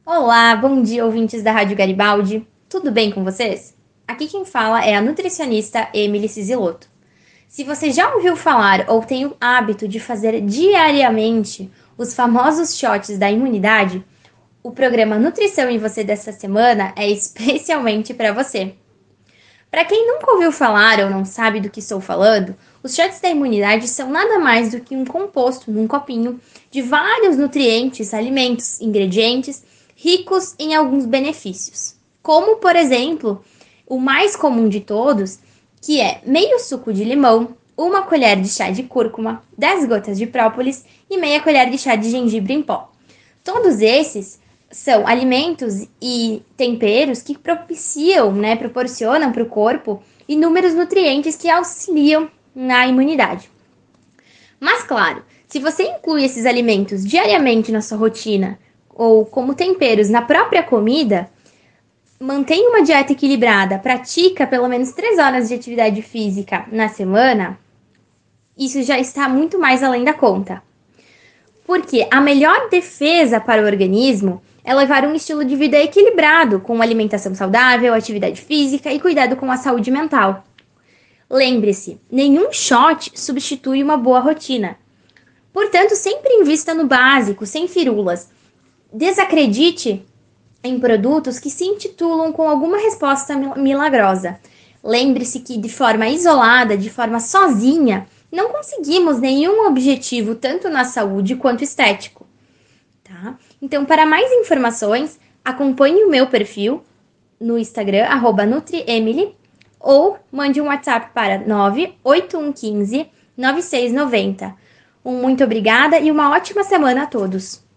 Olá, bom dia, ouvintes da Rádio Garibaldi. Tudo bem com vocês? Aqui quem fala é a nutricionista Emily Sisilotto. Se você já ouviu falar ou tem o hábito de fazer diariamente os famosos shots da imunidade, o programa Nutrição em Você dessa semana é especialmente para você. Para quem nunca ouviu falar ou não sabe do que estou falando, os shots da imunidade são nada mais do que um composto num copinho de vários nutrientes, alimentos, ingredientes ricos em alguns benefícios. Como, por exemplo, o mais comum de todos, que é meio suco de limão, uma colher de chá de cúrcuma, 10 gotas de própolis e meia colher de chá de gengibre em pó. Todos esses são alimentos e temperos que proporcionam para o corpo inúmeros nutrientes que auxiliam na imunidade. Mas claro, se você inclui esses alimentos diariamente na sua rotina ou como temperos na própria comida, mantém uma dieta equilibrada, pratica pelo menos 3 horas de atividade física na semana, isso já está muito mais além da conta. Porque a melhor defesa para o organismo é levar um estilo de vida equilibrado, com alimentação saudável, atividade física e cuidado com a saúde mental. Lembre-se, nenhum shot substitui uma boa rotina. Portanto, sempre invista no básico, sem firulas. Desacredite em produtos que se intitulam com alguma resposta milagrosa. Lembre-se que de forma isolada, de forma sozinha, não conseguimos nenhum objetivo tanto na saúde quanto estético, tá? Então, para mais informações, acompanhe o meu perfil no Instagram, @NutriEmily, ou mande um WhatsApp para 98115 9690. Muito obrigada e uma ótima semana a todos!